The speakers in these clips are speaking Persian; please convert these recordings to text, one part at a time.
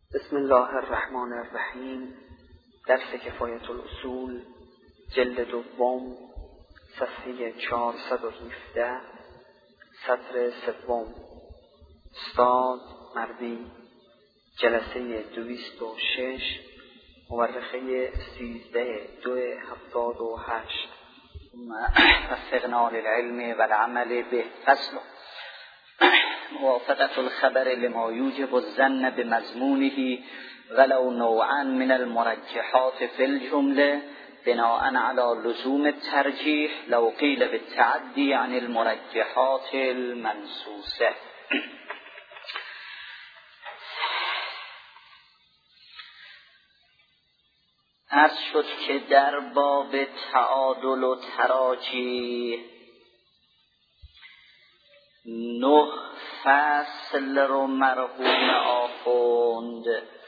بسم الله الرحمن الرحیم. درس کفایت الاصول جلد دوم صفحه 417 سطر سوم. استاد مردی، جلسه 206 مورخه 13/2/78. وفقنا للعلم والعمل به. فصل موافقة الخبر لما يوجب الظن بمضمونه ولو نوعا من المرجحات في الجملة بناء على لزوم الترجيح لو قيل بالتعدي عن المرجحات المنصوصة. عرض شد که در باب تعادل و تراجیح 9 فصل رو مرحوم آخوند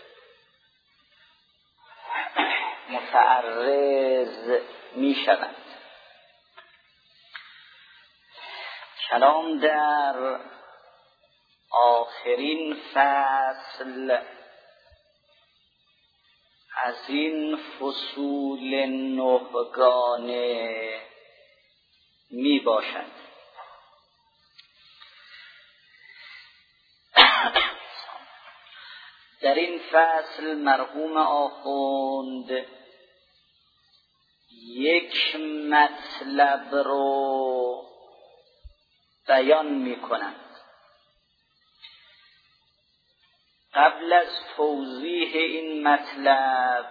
متعرض می شوند. کلام در آخرین فصل از این فصول 9 گانه می باشد. در این فصل مرحوم آخوند یک مطلب رو بیان می کنند. قبل از توضیح این مطلب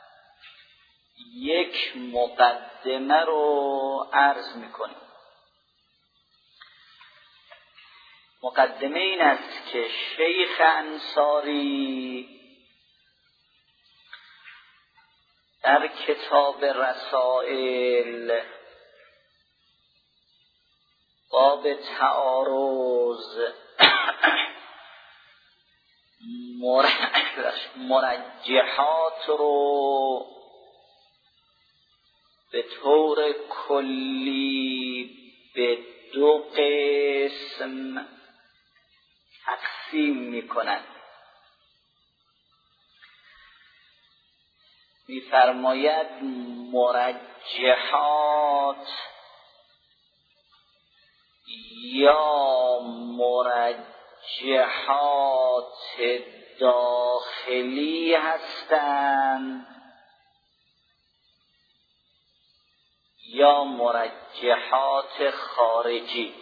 یک مقدمه رو عرض می کنیم. مقدمه این است که شیخ انصاری در کتاب رسائل باب تعارض مرجحات رو به طور کلی به 2 قسم تقسیم می‌کنند. می‌فرماید مرجحات یا مرجحات داخلی هستند یا مرجحات خارجی.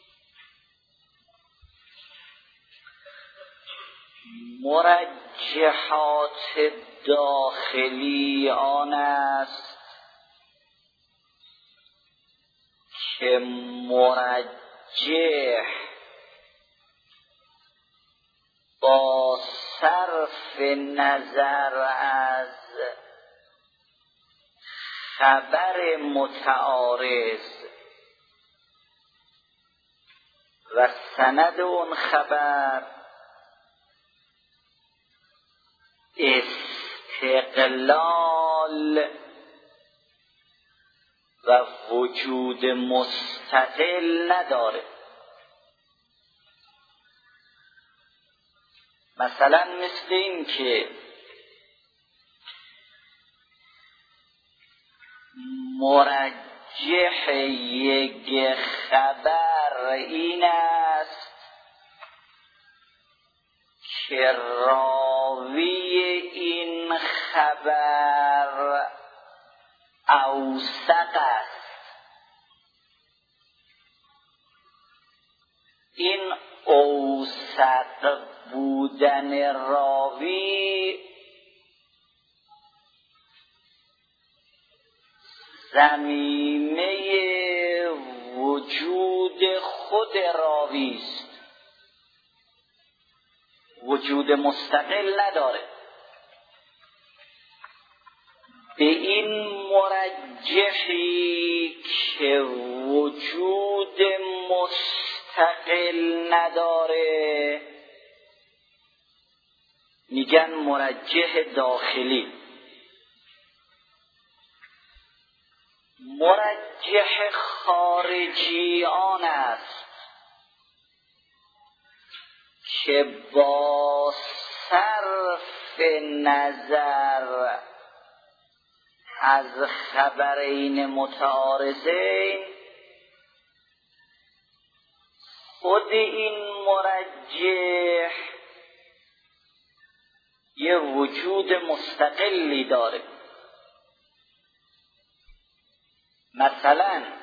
مرجحات داخلی آن است که مرجح با صرف نظر از خبر متعارض و سند اون خبر استقلال و وجود مستقل نداره. مثلا مثل این که مرجح یک خبر این است که راوی این خبر اوثق است. این اوثق بودن راوی ضمیمه وجود خود راوی است، وجود مستقل نداره. به این مرجحی که وجود مستقل نداره میگن مرجح داخلی. مرجح خارجی آن است که با صرف نظر از خبرین متعارضین خود این مرجح یه وجود مستقلی داره. مثلا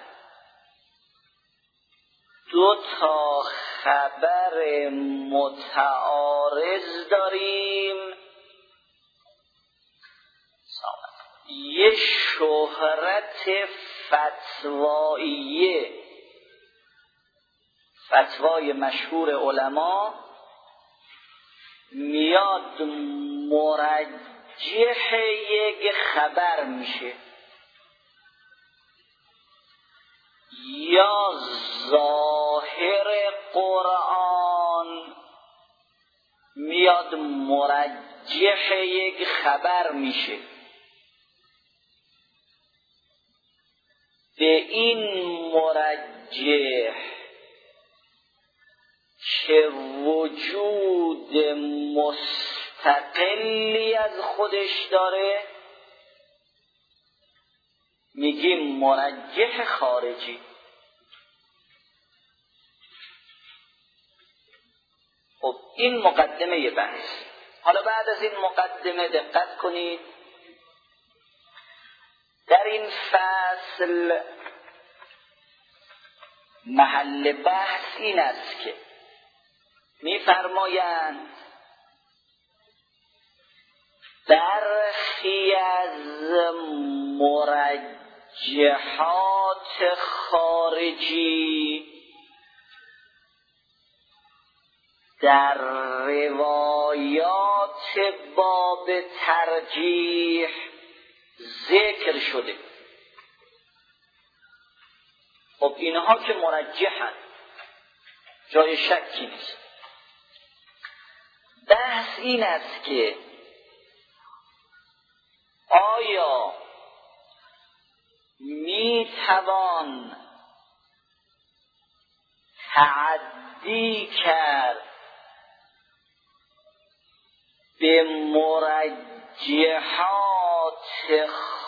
دو تا خبر متعارض داریم، یه شهرت فتواییه، فتوای مشهور علما میاد مرجح یک خبر میشه، یا ظاهر قرآن میاد مرجح یک خبر میشه. به این مرجح که وجود مستقلی از خودش داره میگیم مرجح خارجی. خب این مقدمه بحث. حالا بعد از این مقدمه دقت کنید، در این فصل محل بحث این است که می‌فرمایند برخی از مرجحات خارجی در روایات باب ترجیح ذکر شده. خب اینها که مرجحن، جای شکی نیست. بحث این است که آیا میتوان تعدی کرد به مرجحات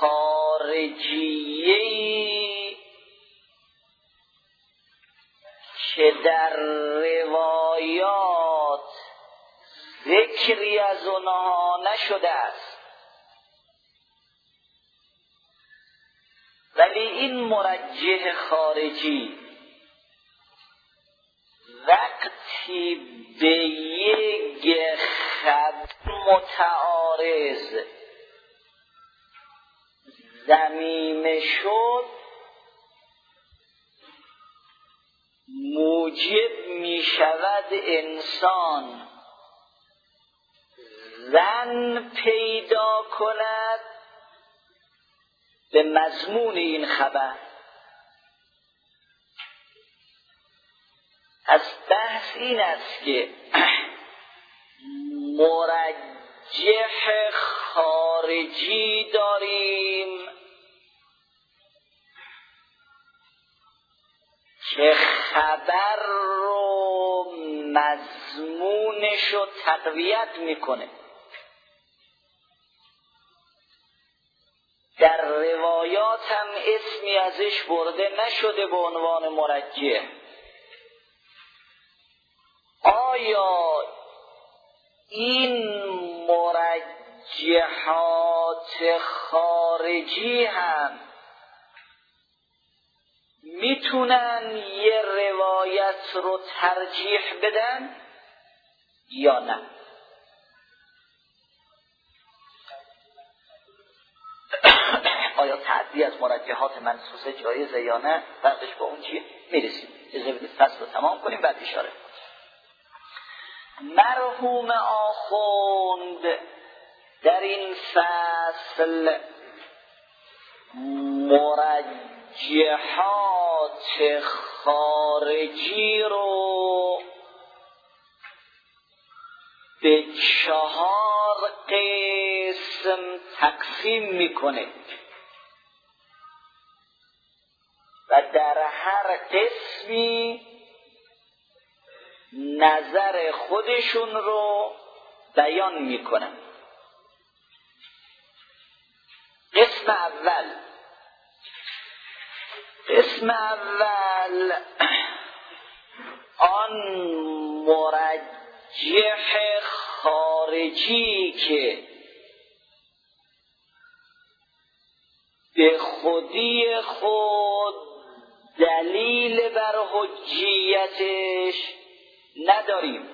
خارجیه‌ای که در روایات ذکری از آنها نشده است، ولی این مرجح خارجی وقتی به یک خبر متعارض ضمیمه شد موجب می شود انسان ظن پیدا کند به مضمون این خبر. از بحث این است که مرجح خارجی داریم که خبر رو مضمونش رو تقویت میکنه، در روایات هم اسمی ازش برده نشده به عنوان مرجح. آیا این مرجحات خارجی هم میتونن یه روایت رو ترجیح بدن یا نه؟ آیا تعدی از مرجحات منصوصه جایزه یا نه؟ فرقش با اون چیه؟ میرسیم. اجازه بدید فصل رو تمام کنیم بعد اشاره کنیم. مرحوم آخوند در این فصل مرجحات خارجی رو به 4 قسم تقسیم میکنه و در هر قسمی نظر خودشون رو بیان میکنن. قسم اول آن مرجح خارجی که به خودی خود دلیل بر حجیتش نداریم،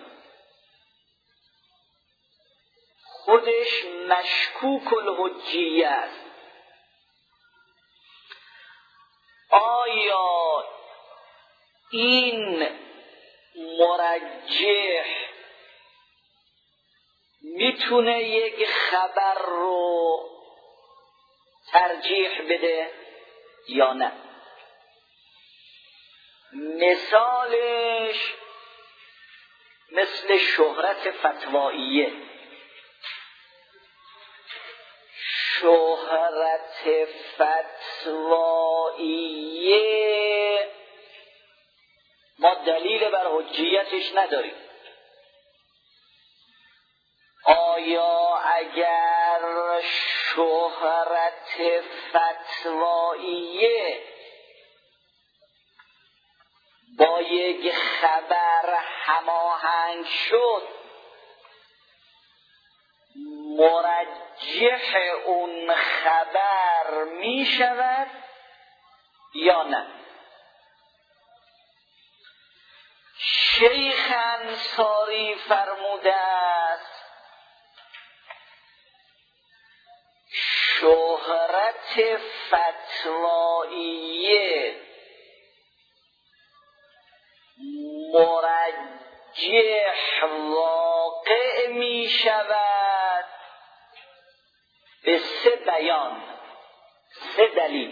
خودش مشکوک الحجیه است. آیا این مرجح میتونه یک خبر رو ترجیح بده یا نه؟ مثالش مثل شهرت فتواییه. شهرت فتواییه ما دلیل بر حجیتش نداریم. آیا اگر شهرت فتواییه با یک خبر هماهنگ شد، مرجح اون خبر می شود یا نه؟ شیخ انصاری فرموده است شهرت فتواییه مرجح واقع می شود به 3 بیان، 3 دلیل.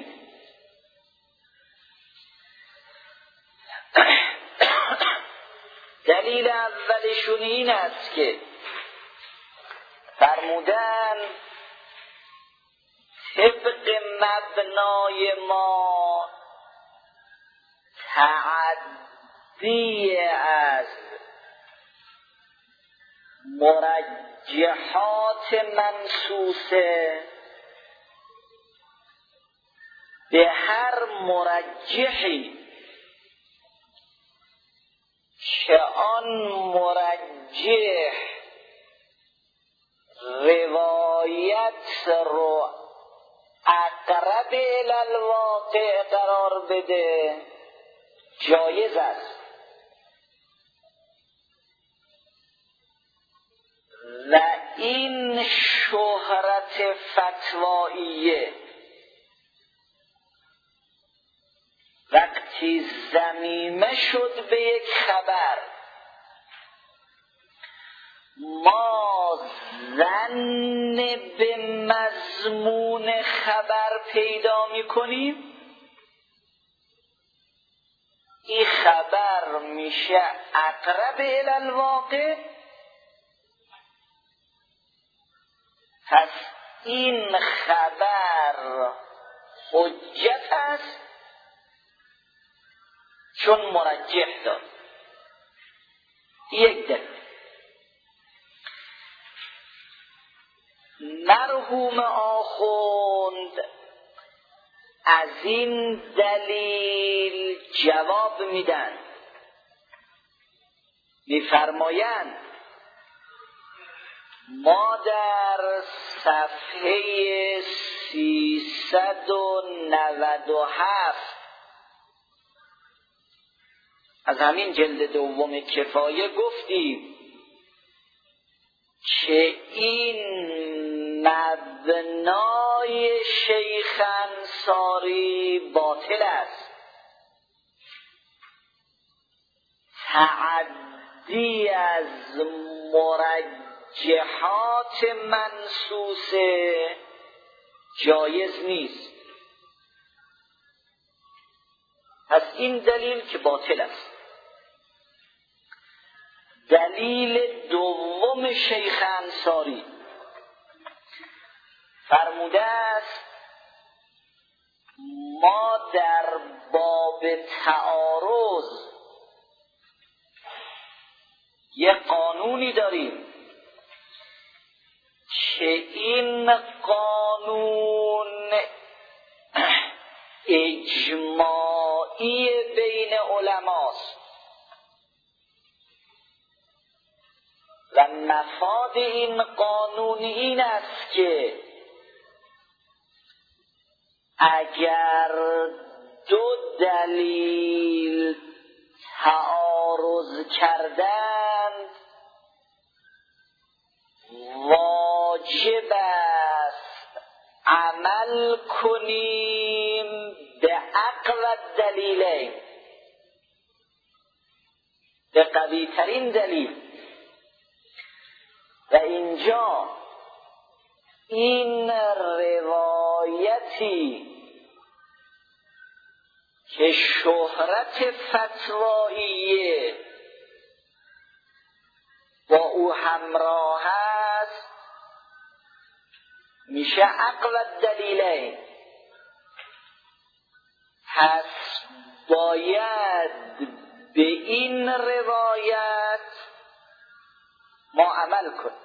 دلیل اولشون این است که فرمودن طبق مبنای ما تعدی از مرجحات منصوصه به هر مرجحی که آن مرجح روایت رو اقرب الی الواقع قرار بده جایز است و این شهرت فتواییه وقتی ضمیمه شد به یک خبر، ما ظن به مضمون خبر پیدا می‌کنیم، این خبر میشه اقرب الی الواقع، پس این خبر حجت است چون مرجح داد. یک دلیل. مرحوم آخوند از این دلیل جواب میدن، میفرمایند ما در صفحه 397 از همین جلد دوم کفایه گفتیم که این مبنای شیخ انصاری باطل است. تعدی از مرجحات منصوصه جایز نیست. پس این دلیل که باطل است. دلیل دوم شیخ انصاری فرموده است ما در باب تعارض یه قانونی داریم که این قانون اجماعی بین علماست و مفاد این قانون این است که اگر دو دلیل تعارض کردند واجب است عمل کنیم به اقوی الدلیلین، به قوی ترین دلیل. و اینجا این روایتی که شهرت فتواییه با او همراه است میشه اقوی الدلیلین. پس باید به این روایت ما عمل کنیم.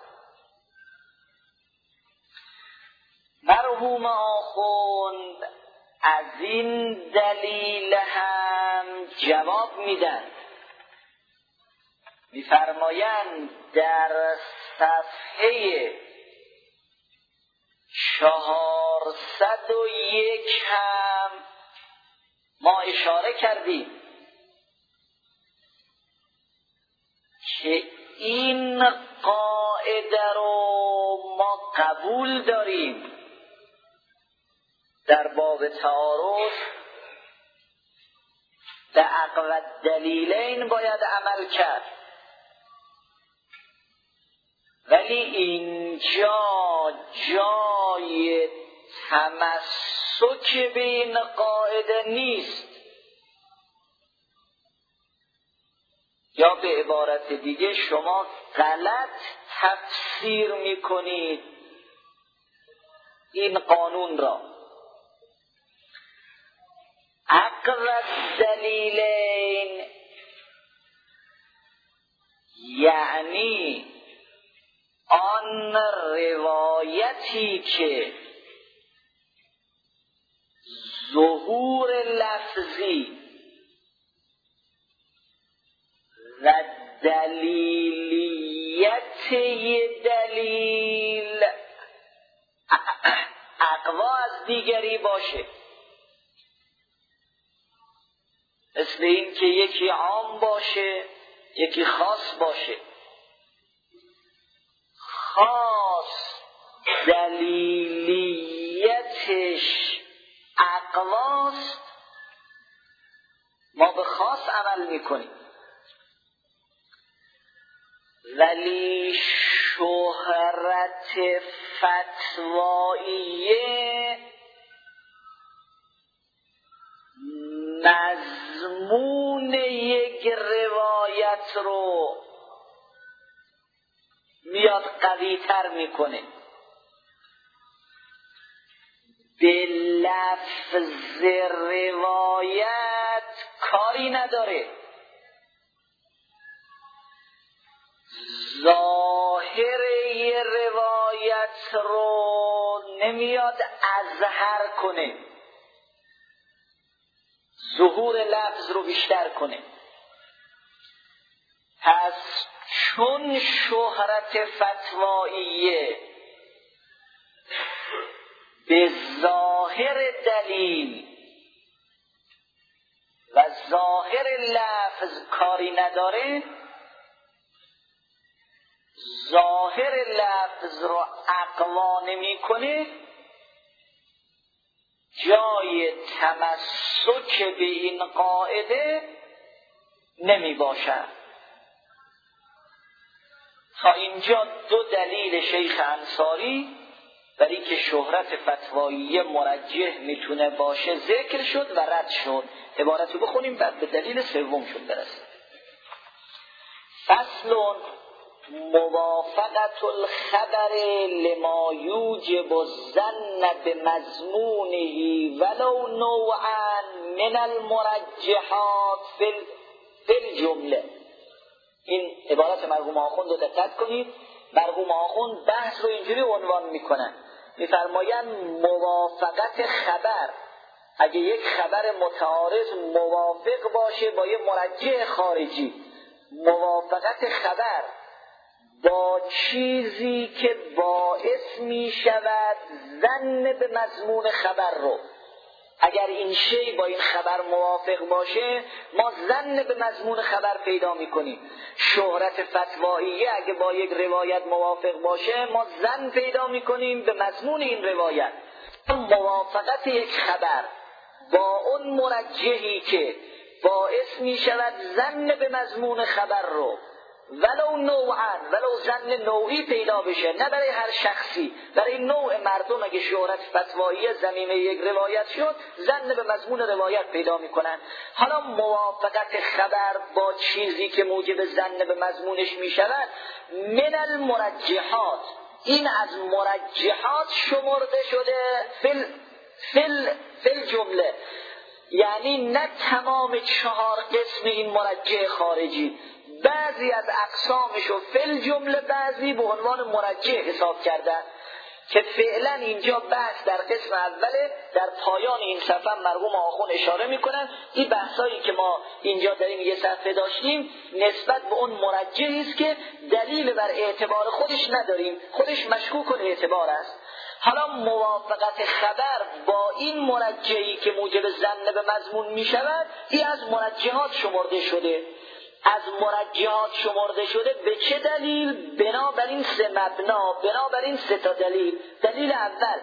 مرحوم آخوند از این دلیل هم جواب میدن، میفرمایند در صفحه 401 هم ما اشاره کردیم که این قاعده رو ما قبول داریم در باب تعارض به اقوی الدلیلین باید عمل کرد، ولی اینجا جای تمسک به این قاعده نیست. یا به عبارت دیگه شما غلط تفسیر میکنید این قانون را. اقوی الدلیلین یعنی آن روایتی که ظهور لفظی و دلیلیت دلیل اقوی از دیگری باشه، مثل این که یکی عام باشه یکی خاص باشه. خاص دلیلیتش اقواست، ما به خاص عمل میکنیم، ولی شهرت فتواییه مضمون یک روایت رو میاد قوی تر میکنه، به لفظ روایت کاری نداره، ظاهر یه روایت رو نمیاد اظهر کنه، ظهور لفظ رو بیشتر کنه. پس چون شهرت فتواییه به ظاهر دلیل و ظاهر لفظ کاری نداره، ظاهر لفظ رو اقوا نمی‌کنه، جای تمسک به این قاعده نمی باشد. تا اینجا دو دلیل شیخ انصاری برای که شهرت فتوایی مرجح میتونه باشه ذکر شد و رد شد. عبارت رو بخونیم بعد به دلیل سوم شد برسیم. فصل موافقت الخبر لما یوجب الظن بمضمونه ولو نوعا من المرجحات فی الجمله. این عبارت مرحوم آخوند رو دقت کنید. مرحوم آخوند بحث رو اینجوری عنوان میکنن، میفرمایند موافقت خبر، اگه یک خبر متعارض موافق باشه با یه مرجح خارجی، موافقت خبر با چیزی که باعث می شود ظن به مضمون خبر رو، اگر این شی با این خبر موافق باشه ما ظن به مضمون خبر پیدا می کنیم. شهرت فتواییه اگه با یک روایت موافق باشه ما ظن پیدا می کنیم به مضمون این روایت. موافقت یک خبر با اون مرجحی که باعث می شود ظن به مضمون خبر رو ولو نوعا، ولو ظن نوعی پیدا بشه، نه برای هر شخصی، برای نوع مردم اگه شهرت فتوایی زمینه یک روایت شد ظن به مضمون روایت پیدا میکنن. حالا موافقت خبر با چیزی که موجب ظن به مضمونش میشود من المرجحات، این از مرجحات شمرده شده فل جمله، یعنی نه تمام 4 قسم این مرجح خارجی، بعضی از اقسامشو فل جمله بعضی به عنوان مرجح حساب کردن که فعلا اینجا بحث در قسم اوله. در پایان این صفحه مرحوم آخوند اشاره میکنن این بحثایی که ما اینجا در این یه صفحه داشتیم نسبت به اون مرجحی است که دلیل بر اعتبار خودش نداریم، خودش مشکوک الاعتبار است. حالا موافقت خبر با این مرجحی که موجب ظن به مضمون میشود این از مرجحات شمرده شده. از مرجحات شمرده شده به چه دلیل؟ بنابراین 3 مبنا، بنابراین 3 تا دلیل. دلیل اول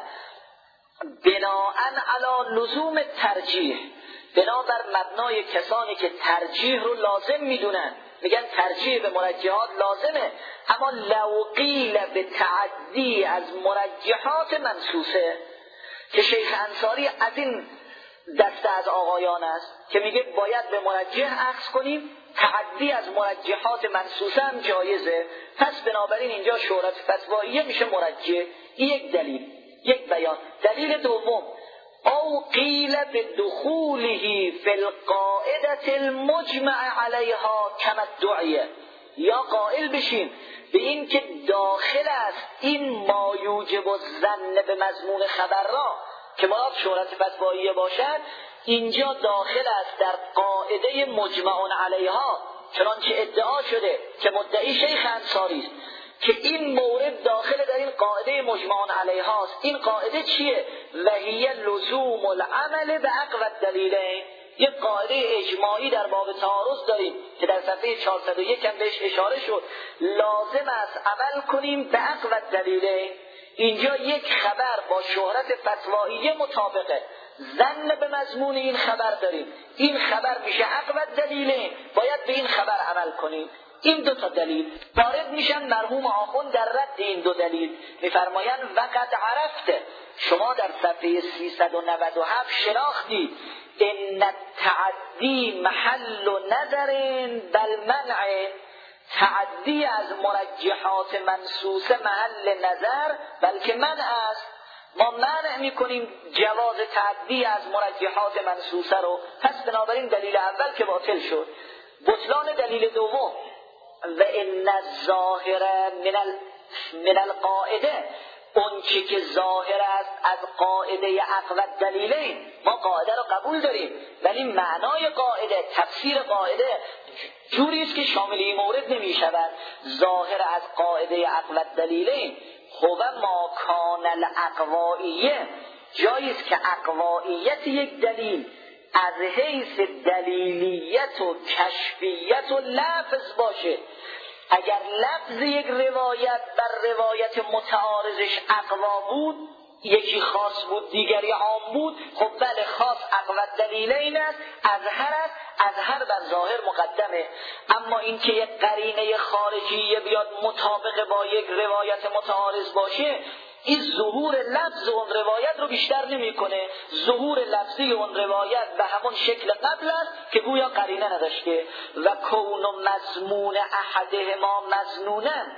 بناءً علی لزوم ترجیح، بنابر مبنای کسانی که ترجیح رو لازم میدونن، میگن ترجیح به مرجحات لازمه، اما لو قیل به تعدی از مرجحات منصوصه، که شیخ انصاری از این دسته از آقایان است که میگه باید به مرجح اخذ کنیم، تعدی از مرجحات منصوصه هم جایزه، پس بنابراین اینجا شهرت فتواییه میشه مرجح. این یک دلیل، یک بیان. دلیل دوم او قیل به دخوله فی القاعده المجمع علیها کما الدعیه، یا قائل بشیم به این که داخل است این ما یوجب الظن به مضمون خبر را که مراد شهرت فتواییه باشد، اینجا داخل است در قاعده مجمع علیها، چنانچه ادعا شده که مدعی شیخ انصاری است که این مورد داخل در این قاعده مجمع علیها است. این قاعده چیه؟ وهی لزوم العمل به اقوى الدلیلین. یک قاعده اجماعی در باب تعارض داریم که در صفحه 401 هم بهش اشاره شد، لازم است عمل کنیم به اقوى الدلیلین. اینجا یک خبر با شهرت فتواییه مطابقه، ظن به مضمون این خبر داریم، این خبر میشه اقوى الدلیلین، باید به این خبر عمل کنیم. این 2 تا دلیل وارد میشن. مرحوم آخوند در رد این 2 دلیل میفرمایند وقد عرفته، شما در صفحه 397 شناختی ان التعدی محل نظر بل منع، تعدی از مرجحات منصوصه محل نظر بلکه منع است. ما منع میکنیم جواز تعدی از مرجحات منصوصه رو، پس بنابراین دلیل اول که باطل شد. بطلان دلیل دوم و ان الظاهر من القاعده، اون چی که ظاهر است از قاعده اقوى الدلیلین، ما قاعده رو قبول داریم ولی معنای قاعده، تفسیر قاعده جوری است که شامل این مورد نمی شود. ظاهر از قاعده اقوى الدلیلین هو ما کان الاقوائیه، جایی است که اقوائیت یک دلیل از حیث دلیلیت و کشفیت و لفظ باشه. اگر لفظ یک روایت بر روایت متعارضش اقوا بود، یکی خاص بود دیگری عام بود، خب بله خاص اقوى الدلیلین است، اظهر بر ظاهر مقدمه. اما اینکه یک قرینه خارجیه بیاد مطابق با یک روایت متعارض باشه، این ظهور لفظ اون روایت رو بیشتر نمیکنه. ظهور لفظی اون روایت به همون شکل قبل است که گویا قرینه نداشته. و کون مضمون احدهما مظنونن،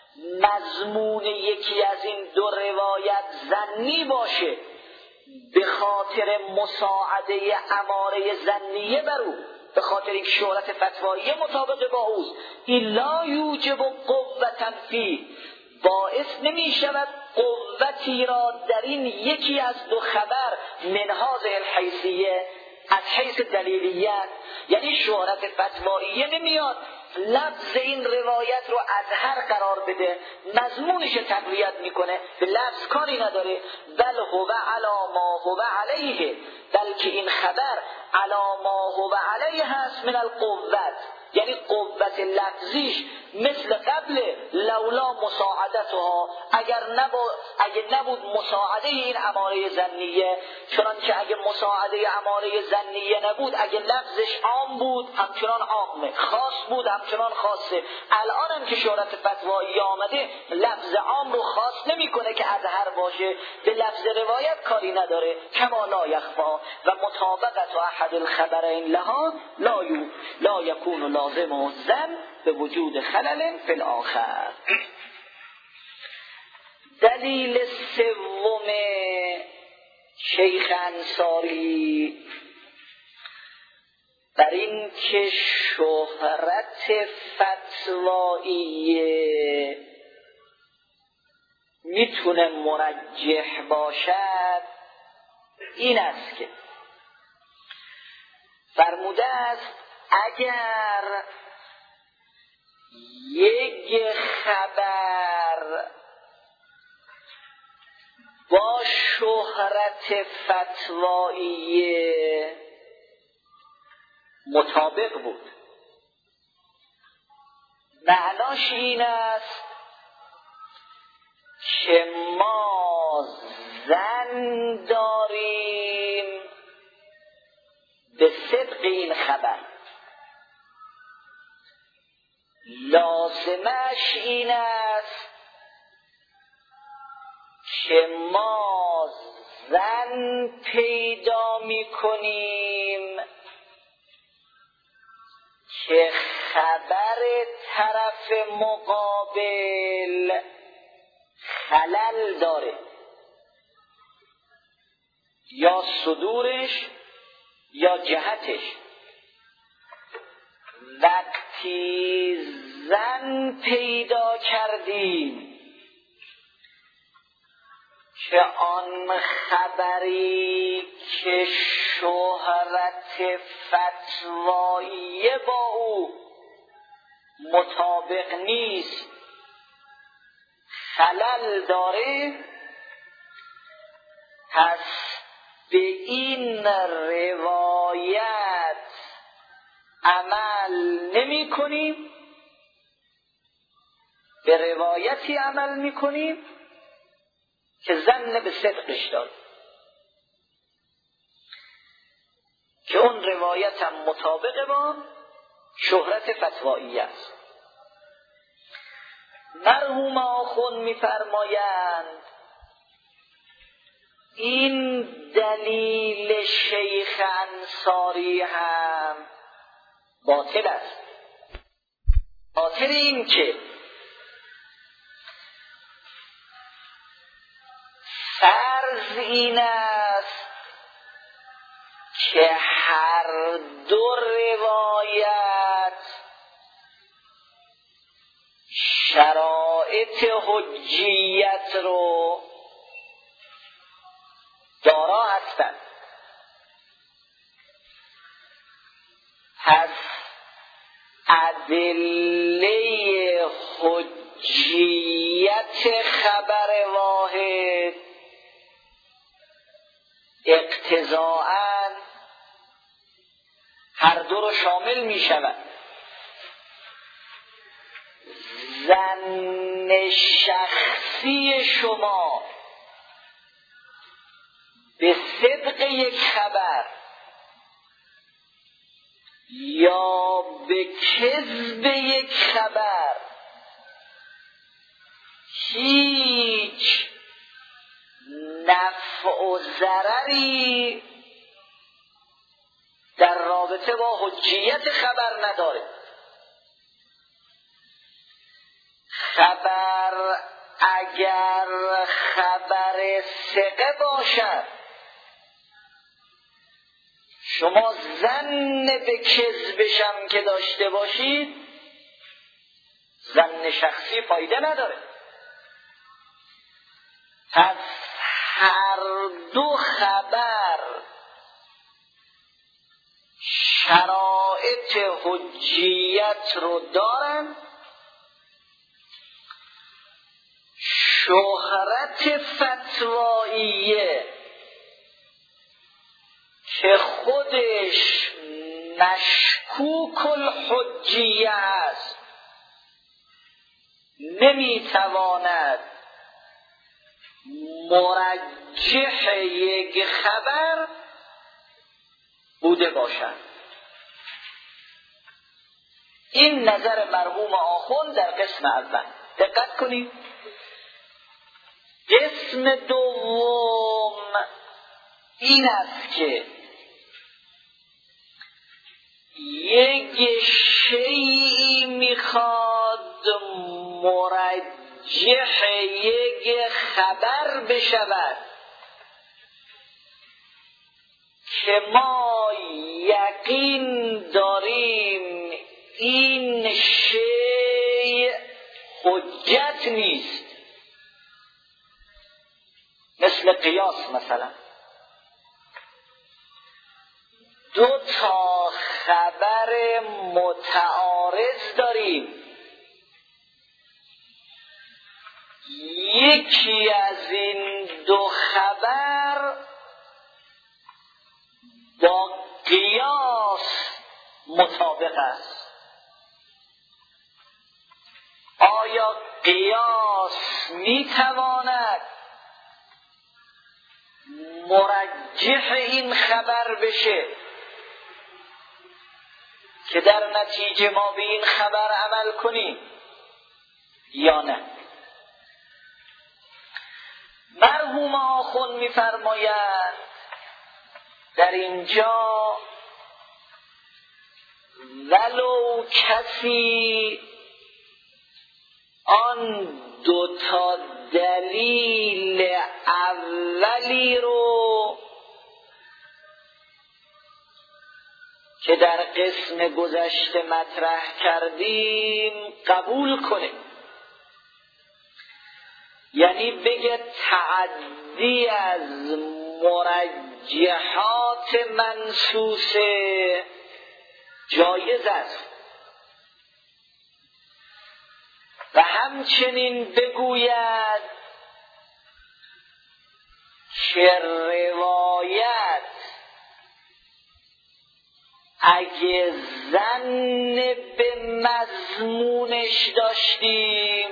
مضمون یکی از این 2 روایت ظنی باشه به خاطر مساعده اماره ظنیه بر او، به خاطر یک شهرت فتواییه مطابق با اوست، این لا یوجب قوة فی، باعث نمی شود قوتی را در این یکی از دو خبر من هذه الحیثیه، از حیث دلیلیت، یعنی شهرت فتواییه نمیاد لفظ این روایت رو اظهر قرار بده، مضمونش تقویت میکنه، به لفظ کاری نداره، بل هو علی ما هو علیه، بلکه این خبر علی ما هو علیه هست من القوت، یعنی قوت لفظیش مثل قبل لولا مساعدتها، اگه نبود مساعده این اماره ظنیه، چنانکه اگه مساعده اماره ظنیه نبود، اگه لفظش عام بود همچنان عامه، خاص بود همچنان خاصه. الان هم که شهرت فتوایی آمده لفظ عام رو خاص نمیکنه که اظهر باشه، به لفظ روایت کاری نداره. کما لا یخفا و مطابقت احد الخبرین لها لا یکون لازم و زن به وجود خلل فی الاخر. دلیل سوم شیخ انصاری بر این که شهرت فتواییه میتونه مرجح باشد این است که فرموده است اگر یک خبر با شهرت فتواییه مطابق بود، معناش این است که ما ظن داریم به صدق این خبر، لازمش این است که ما ظن پیدا می‌کنیم که خبر طرف مقابل خلل داره، یا صدورش یا جهتش. وقتی ظن پیدا کردیم که آن خبری که شهرت فتواییه با او مطابق نیست خلل داره، پس به این روایت عمل نمی کنیم، به روایتی عمل می کنیم که ظن به صدقش داریم، که اون روایت هم مطابق با شهرت فتوایی است. مرحوم آخوند می‌فرمایند این دلیل شیخ انصاری هم باطل است، خاطر این که فرض این است که هر دو روایت شرایط حجیت رو دارا هستند، پس ادله حجیت خبر واحد اقتضاءً هر دو رو شامل می شود. ظن شخصی شما به صدق یک خبر یا به کذب یک خبر هیچ نفع و ضرری در رابطه با حجیت خبر نداره. خبر اگر خبر ثقه باشد، شما ظن به کذبش هم که داشته باشید، ظن شخصی فایده نداره. پس هر دو خبر شرایط حجیت رو دارن، شهرت فتواییه که خودش مشکوک الحجیه است، نمیتواند مرجح یک خبر بوده باشد. این نظر مرحوم آخوند در قسم اول. دقت کنید. قسم دوم این است که یک شیئی میخواد مرجح یک خبر بشود که ما یقین داریم این شیء حجت نیست، مثل قیاس. مثلا دو تا خبر متعارض داریم، یکی از این دو خبر با قیاس مطابق است. آیا قیاس میتواند مرجح این خبر بشه که در نتیجه ما به این خبر عمل کنیم یا نه؟ مرحوم آخوند می‌فرمایند در اینجا ولو کسی آن دو تا دلیل اولی رو که در قسم گذشته مطرح کردیم قبول کنه، یعنی بگه تعدی از مرجحات منصوصه جایز است و همچنین بگوید که روایت اگه ظن به مضمونش داشتیم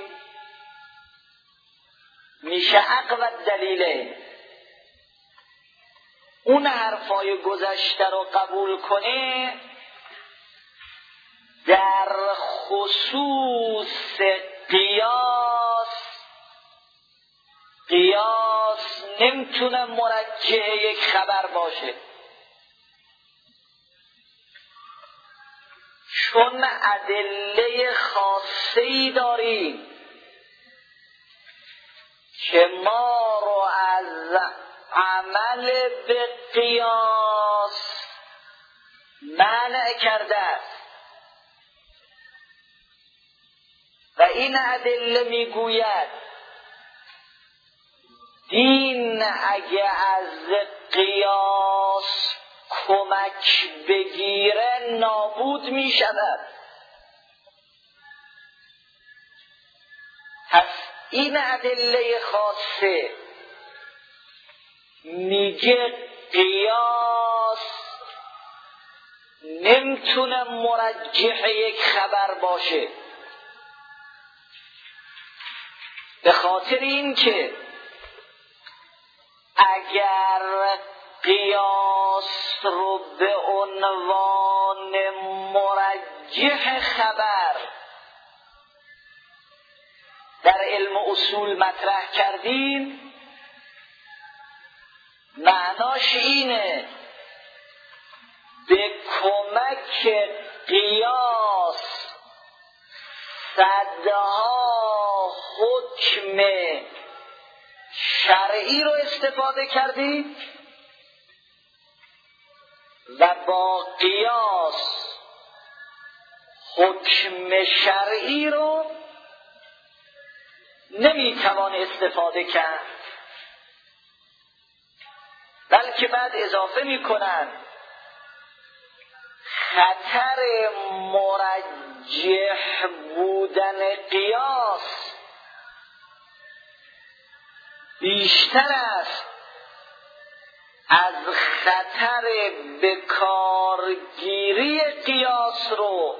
میشه اقوی دلیله. اون حرفای گذشته رو قبول کنه در خصوص قیاس نمیتونه مرجح یک خبر باشه، چون ادله خاصه‌ای داریم که ما رو از عمل به قیاس منع کرده است و این ادله میگوید دین اگه از قیاس کمک بگیره نابود می شود. پس این ادله خاصه میگه قیاس نمیتونه مرجح یک خبر باشه، به خاطر این که اگر قیاس رو به عنوان مرجح خبر در علم اصول مطرح کردیم، معناش اینه به کمک قیاس صدها حکم شرعی رو استفاده کردیم و با قیاس حکم شرعی رو نمیتوان استفاده کرد. که بعد اضافه میکنن خطر مرجح بودن قیاس بیشتر است از خطر بکارگیری قیاس رو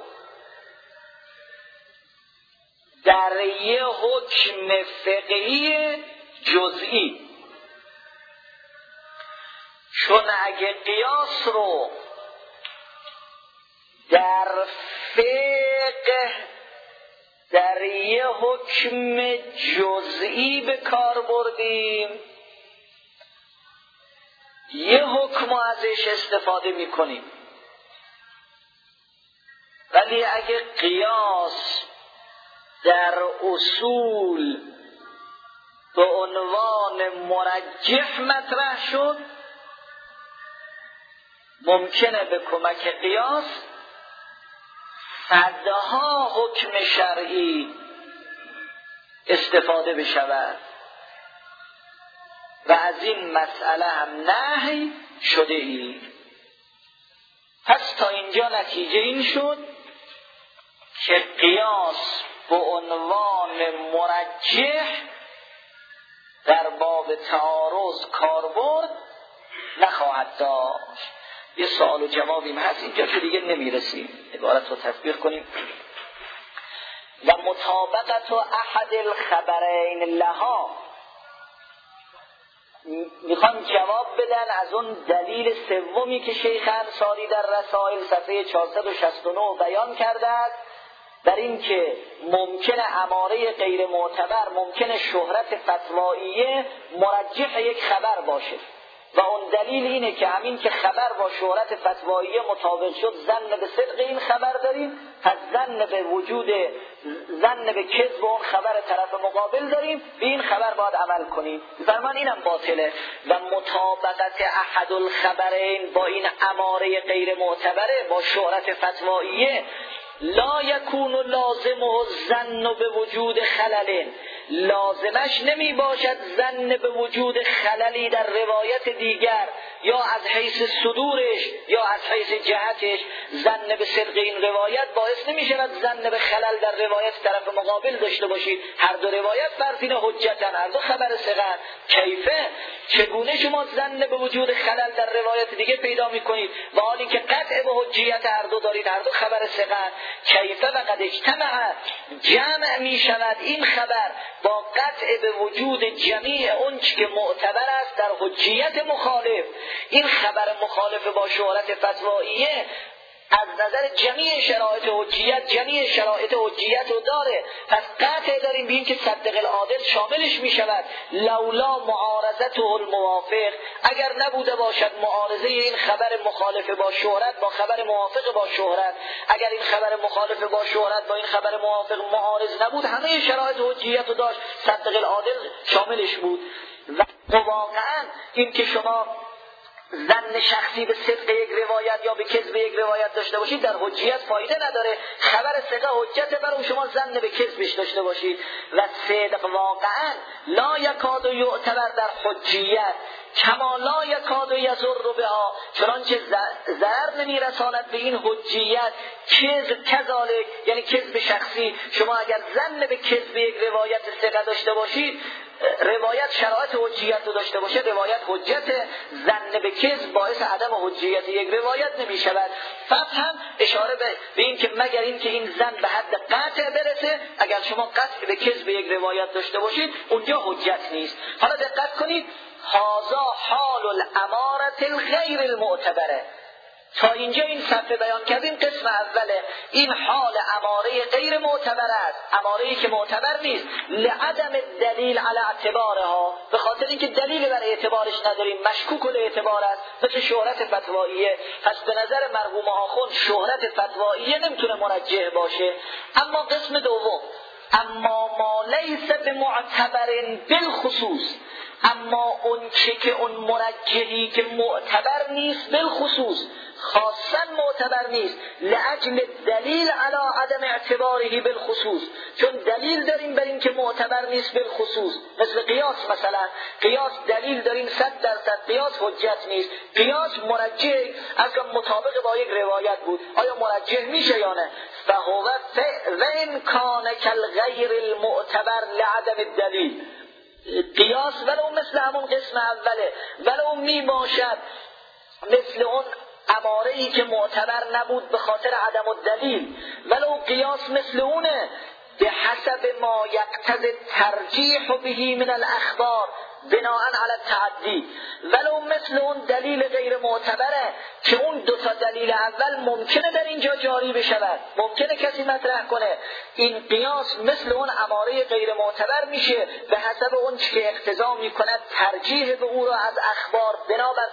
در یه حکم فقهی جزئی. چون اگه قیاس رو در فقه در یه حکم جزئی به کار بردیم، یه حکم ازش استفاده میکنیم. ولی اگه قیاس در اصول به عنوان مرجح مطرح شد، ممکنه به کمک قیاس صدها حکم شرعی استفاده بشود و از این مسئله هم نهی شده ای. پس تا اینجا نتیجه این شد که قیاس به عنوان مرجح در باب تعارض کاربرد نخواهد داشت. یه سوال و جوابیم هست اینجا که دیگه نمیرسیم، عبارت رو تطبیق کنیم. و مطابقت احد الخبرین لها، میخوان جواب بدن از اون دلیل سومی که شیخ انصاری در رسائل صفحه 469 بیان کرده است، در این که ممکنه اماره غیر معتبر، ممکنه شهرت فتواییه مرجح یک خبر باشه و اون دلیل اینه که همین که خبر با شهرت فتواییه مطابق شد، ظن به صدق این خبر داریم، پس ظن به کذب اون خبر طرف مقابل داریم، به این خبر باید عمل کنیم. فرمان اینم باطله. و مطابقت احد الخبرین با این اماره غیر معتبره، با شهرت فتواییه، لا یکون لازمه الظن به وجود خلل، لازمش نمی باشد ظن به وجود خللی در روایت دیگر، یا از حیث صدورش یا از حیث جهتش. ظن به صدق این روایت باعث نمی شود ظن به خلل در روایت طرف مقابل داشته باشید. هر دو روایت فرزین حجتن، هر دو خبر ثقه. کیفه؟ چگونه شما ظن به وجود خلل در روایت دیگه پیدا می کنید و حالی که قطع به حجیت هر دو دارید، هر دو خبر ثقه؟ کیفه و قد اجتمع، جمع می شود این خبر با قطع به وجود جمیع اونچه که معتبر است در حجیت مخالف. این خبر مخالف با شهرت فتواییه از نظر جمیع شرایط حجیت، جمیع شرایط حجیت رو داره، پس قطع داریم بیم که صدق العادل شاملش می شود. لولا معارضته الموافق، اگر نبوده باشد معارضه این خبر مخالف با شهرت با خبر موافق با شهرت، اگر این خبر مخالف با شهرت با این خبر موافق معارض نبود، همه شرایط حجیت رو داشت، صدق العادل شاملش بود. و واقعا این که شما ظن شخصی به صدق یک روایت یا به کذب یک روایت داشته باشید در حجیت فایده نداره. خبر ثقه حجت برای شما ظن به کذبش داشته باشید. و صدق واقعا لا یکاد یعتبر در حجیت کما لا یکاد یضر بها، چنانچه ضرر نمیرساند به این حجیت کذب کذالک، یعنی کذب شخصی. شما اگر ظن به کذب یک روایت ثقه داشته باشید، روایت شرایط حجیت رو داشته باشه، روایت حجت، ظن به کذب باعث عدم حجیت یک روایت نمی شود. فقط هم اشاره به این که مگر این که این ظن به حد قطع برسه، اگر شما قطع به کذب یک روایت داشته باشید اونجا حجت نیست. حالا دقت کنید، هذا حال الاماره الغیر المعتبره. تا اینجا این صفحه بیان کردیم قسم اوله، این حال اماره غیر معتبر است، اماره‌ای که معتبر نیست، لعدم دلیل علی اعتبارها، به خاطر اینکه دلیل برای اعتبارش نداریم، مشکوک الاعتبار است، مثل شهرت فتواییه. پس به نظر مرحوم آخوند شهرت فتواییه نمیتونه مرجح باشه. اما قسم دوم، اما ما لیس بمعتبر بالخصوص، اما اون که اون مرجحی که معتبر نیست بالخصوص خاصا معتبر نیست لأجل دلیل علی عدم اعتباره بالخصوص، چون دلیل داریم بر این که معتبر نیست بالخصوص، مثل قیاس مثلا. قیاس دلیل داریم 100% قیاس حجت نیست. قیاس مرجح اصلا مطابق با یک روایت بود، آیا مرجح میشه یا نه؟ فهو و ان کان کالغیر المعتبر لعدم الدلیل. قیاس ولو مثل همون قسم اوله، ولو می باشد مثل اون اماره‌ای که معتبر نبود به خاطر عدم الدلیل، ولو قیاس مثل اونه به حسب ما یقتضی ترجیح به من الاخبار بناء علی التعدی، ولو مثل اون دلیل غیر معتبره که اون دوتا دلیل اول ممکنه در اینجا جاری بشود، ممکنه کسی مطرح کنه. این قیاس مثل اون اماره غیر معتبر میشه به حسب اون که اقتضا میکنه ترجیح به او را از اخبار بنابر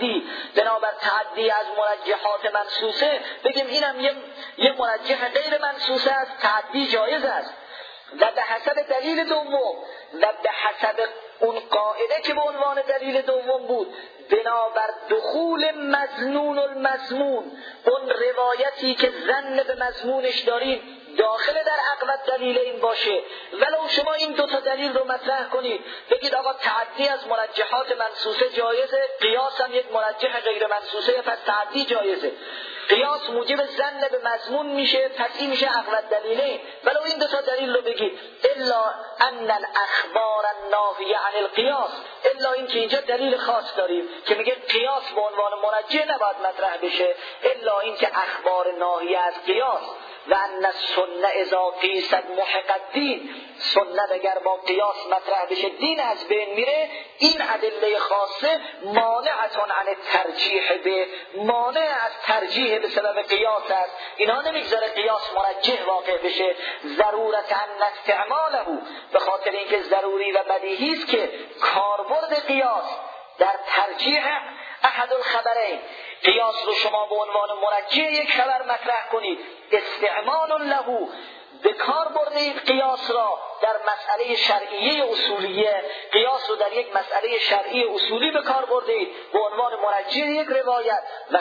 تعدی از مرجحات منصوصه، بگیم اینم یه مرجح غیر منصوصه است، تعدی جایز است. و به حسب دلیل دوم و به حسب اون قاعده که به عنوان دلیل دوم بود، بنابر دخول مظنون المظمون، اون روایتی که ظن به مضمونش داریم داخل در عقبت دلیل این باشه. ولو شما این دوتا دلیل رو مطرح کنید، بگید آقا تعدی از مرجحات منصوصه جایزه، قیاس هم یک مرجح غیر منصوصه، پس تعدی جایزه. قیاس موجب ظن به مضمون میشه، پس این میشه عقبت دلیله. ولو این دوتا دلیل رو بگید، الا ان الاخبار الناهیه عن القیاس، الا این که اینجا دلیل خاص داریم که میگه قیاس به عنوان مرجح نباید مطرح بشه، الا این که اخبار ناهیه از قیاس و ان السنه اذا قیست محق الدین، سنت اگر با قیاس مطرح بشه دین از بین میره. این ادله خاصه مانعتون عن ترجیح به، مانع از ترجیح به سبب قیاس است. اینا نمیگذاره قیاس مرجح واقع بشه. ضرورت ان استعماله، به خاطر اینکه ضروری و بدیهی است که کاربرد قیاس در ترجیح احد الخبرین، قیاس رو شما به عنوان مرجح یک خبر مطرح کنید، استعمال له، به کار بردید قیاس را در مسئله شرعیه اصولیه، قیاس رو در یک مسئله شرعی اصولی به کار بردید به عنوان مرجح یک روایت. و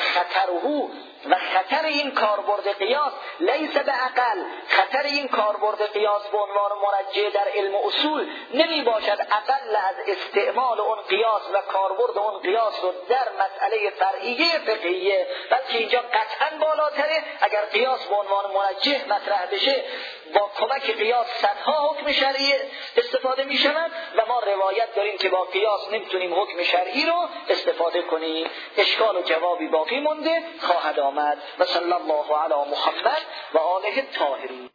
خطر این کاربرد قیاس لیس به اقل، خطر این کاربرد قیاس به عنوان مرجح در علم اصول نمی باشد اقل از استعمال اون قیاس و کاربرد اون قیاس رو در مسئله فرعیه فقهیه، بلکه اینجا قطعا بالاتره. اگر قیاس به عنوان مرجح مطرح بشه، با کمک قیاس صدها حکم شرعی استفاده می شود و ما روایت داریم که با قیاس نمیتونیم حکم شرعی رو استفاده کنیم. اشکال و جوابی باقی مونده خواهد آمد. و صلی الله علی محمد و آله الطاهرین.